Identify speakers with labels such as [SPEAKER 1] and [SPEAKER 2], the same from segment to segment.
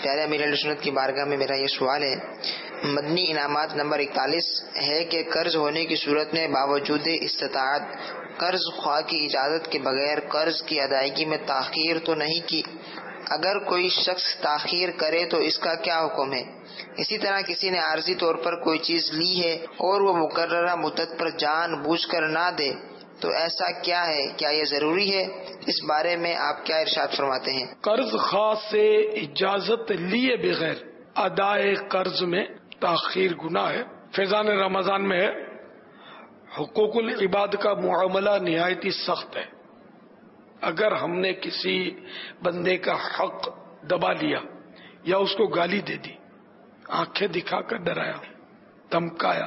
[SPEAKER 1] پیارے امیر اہل سنت کی بارگاہ میں میرا یہ سوال ہے، مدنی انعامات نمبر 41 ہے کہ قرض ہونے کی صورت میں باوجود استطاعت قرض خواہ کی اجازت کے بغیر قرض کی ادائیگی میں تاخیر تو نہیں کی، اگر کوئی شخص تاخیر کرے تو اس کا کیا حکم ہے؟ اسی طرح کسی نے عارضی طور پر کوئی چیز لی ہے اور وہ مقررہ مدت پر جان بوجھ کر نہ دے تو ایسا کیا ہے؟ کیا یہ ضروری ہے؟ اس بارے میں آپ کیا ارشاد فرماتے ہیں؟
[SPEAKER 2] قرض خواہ سے اجازت لیے بغیر ادائے قرض میں تاخیر گناہ ہے۔ فیضان رمضان میں ہے، حقوق العباد کا معاملہ نہایت ہی سخت ہے۔ اگر ہم نے کسی بندے کا حق دبا لیا یا اس کو گالی دے دی، آنکھیں دکھا کر ڈرایا، دھمکایا،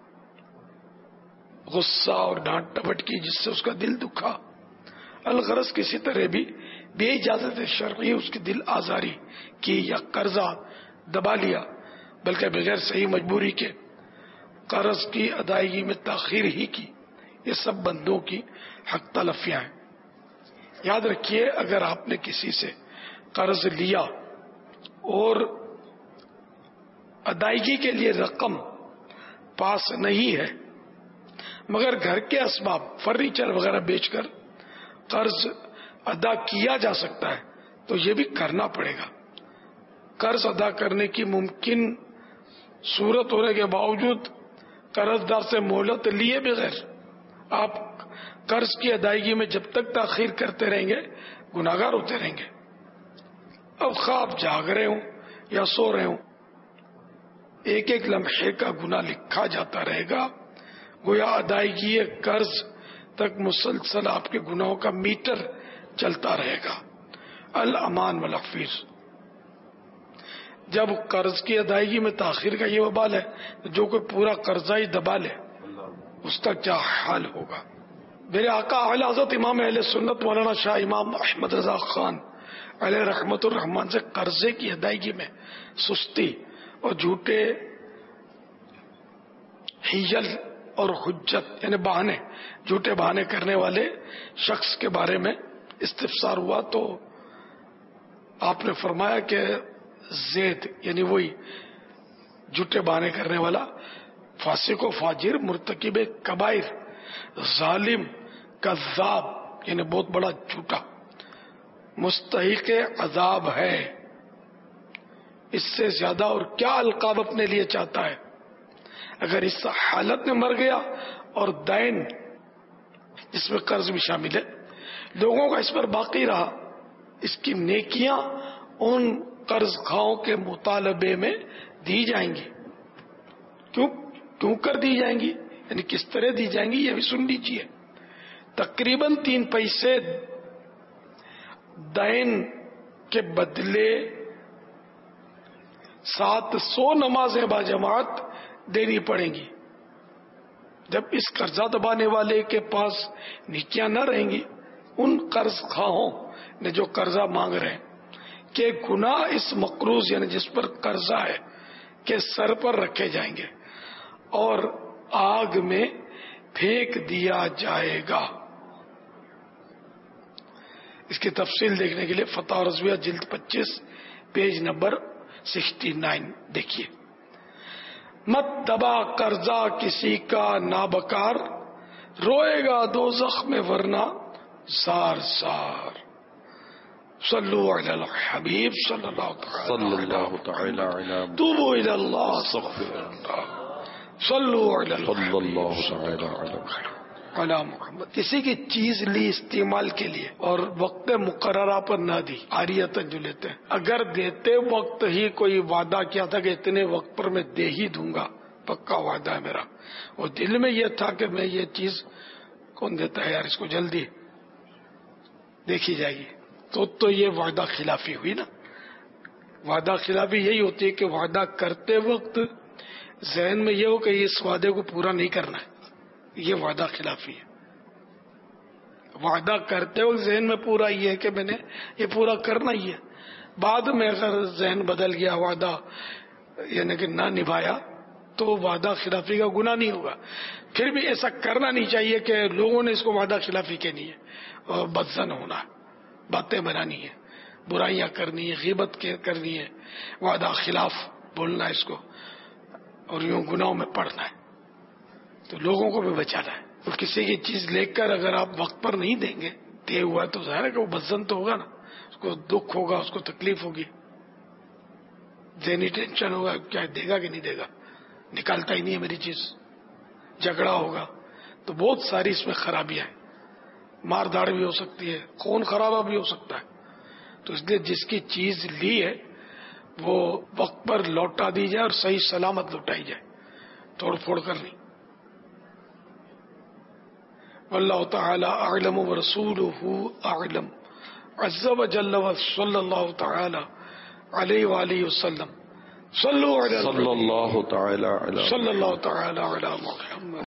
[SPEAKER 2] غصہ اور ڈانٹ ٹپٹ کی جس سے اس کا دل دکھا، الغرض کسی طرح بھی بے اجازت شرعی اس کی دل آزاری کی یا قرضہ دبا لیا، بلکہ بغیر صحیح مجبوری کے قرض کی ادائیگی میں تاخیر ہی کی، یہ سب بندوں کی حق تلفیاں ہیں۔ یاد رکھیے، اگر آپ نے کسی سے قرض لیا اور ادائیگی کے لیے رقم پاس نہیں ہے مگر گھر کے اسباب فرنیچر وغیرہ بیچ کر قرض ادا کیا جا سکتا ہے تو یہ بھی کرنا پڑے گا۔ قرض ادا کرنے کی ممکن صورت ہونے کے باوجود قرض دار سے مہلت لیے بغیر آپ قرض کی ادائیگی میں جب تک تاخیر کرتے رہیں گے گناہگار ہوتے رہیں گے۔ اب خواب جاگ رہے ہوں یا سو رہے ہوں، ایک ایک لمحے کا گناہ لکھا جاتا رہے گا، گویا ادائیگی قرض تک مسلسل آپ کے گناہوں کا میٹر چلتا رہے گا۔ الامان والحفیظ، جب قرض کی ادائیگی میں تاخیر کا یہ وبال ہے تو جو کوئی پورا قرضہ ہی دبا لے اس کا کیا حال ہوگا۔ میرے آقا اعلی حضرت امام اہل سنت مولانا شاہ امام احمد رضا خان علیہ رحمت الرحمان سے قرضے کی ادائیگی میں سستی اور جھوٹے حیل اور حجت یعنی بہانے، جھوٹے بہانے کرنے والے شخص کے بارے میں استفسار ہوا تو آپ نے فرمایا کہ زید یعنی وہی جھوٹے بہانے کرنے والا فاسق و فاجر، مرتکب کبائر، ظالم، کذاب یعنی بہت بڑا جھوٹا، مستحق عذاب ہے۔ اس سے زیادہ اور کیا القاب اپنے لیے چاہتا ہے؟ اگر اس حالت میں مر گیا اور دین جس میں قرض بھی شامل ہے لوگوں کا اس پر باقی رہا، اس کی نیکیاں ان قرض خواہوں کے مطالبے میں دی جائیں گی۔ کیوں کر دی جائیں گی، یعنی کس طرح دی جائیں گی یہ بھی سن لیجیے۔ تقریباً 3 پیسے دین کے بدلے 700 نمازیں باجماعت دینی پڑیں گی۔ جب اس قرضہ دبانے والے کے پاس نیکیاں نہ رہیں گی، ان قرض خواہوں نے جو قرضہ مانگ رہے ہیں کہ گناہ اس مقروض یعنی جس پر قرضہ ہے کے سر پر رکھے جائیں گے اور آگ میں پھینک دیا جائے گا۔ اس کی تفصیل دیکھنے کے لیے فتح رضویہ جلد 25 پیج نمبر 69 دیکھیے۔ مت دبا قرضہ کسی کا نابکار، روئے گا دوزخ میں ورنہ زار زار۔ صلو علی الحبیب صلی اللہ تعالی علیہ توبوا الی اللہ استغفر اللہ صلو علی علی محمد۔ کسی کی چیز لی استعمال کے لیے اور وقت مقررہ پر نہ دی، عاریتاً جو لیتے ہیں، اگر دیتے وقت ہی کوئی وعدہ کیا تھا کہ اتنے وقت پر میں دے ہی دوں گا، پکا وعدہ ہے میرا، اور دل میں یہ تھا کہ میں یہ چیز کون دیتا ہے یار، اس کو جلدی دیکھی جائے گی، تو یہ وعدہ خلافی ہوئی نا۔ وعدہ خلافی یہی ہوتی ہے کہ وعدہ کرتے وقت ذہن میں یہ ہو کہ اس وعدے کو پورا نہیں کرنا ہے، یہ وعدہ خلافی ہے۔ وعدہ کرتے وقت ذہن میں پورا یہ ہے کہ میں نے یہ پورا کرنا ہی ہے، بعد میں اگر ذہن بدل گیا، وعدہ یعنی کہ نہ نبھایا، تو وعدہ خلافی کا گناہ نہیں ہوگا۔ پھر بھی ایسا کرنا نہیں چاہیے کہ لوگوں نے اس کو وعدہ خلافی کہنی ہے اور بدزن ہونا ہے، باتیں بنانی ہے، برائیاں کرنی ہے، غیبت کرنی ہے، وعدہ خلاف بولنا ہے اس کو، اور یوں گناہوں میں پڑنا ہے، تو لوگوں کو بھی بچانا ہے۔ اور کسی کی چیز لے کر اگر آپ وقت پر نہیں دیں گے، دے ہوا تو ظاہر ہے کہ وہ بدظن تو ہوگا نا، اس کو دکھ ہوگا، اس کو تکلیف ہوگی، ذہنی ٹینشن ہوگا، کیا دے گا کہ نہیں دے گا، نکالتا ہی نہیں ہے میری چیز، جھگڑا ہوگا، تو بہت ساری اس میں خرابیاں ہیں، مار دھاڑ بھی ہو سکتی ہے، خون خرابہ بھی ہو سکتا ہے۔ تو اس لیے جس کی چیز لی ہے وہ وقت پر لوٹا دی جائے اور صحیح سلامت لوٹائی جائے، توڑ پھوڑ کر نہیں۔ واللہ تعالی اعلم ورسولہ اعلم عز وجل وصلی اللہ تعالی علیہ وآلہ وسلم صلی اللہ تعالی علی محمد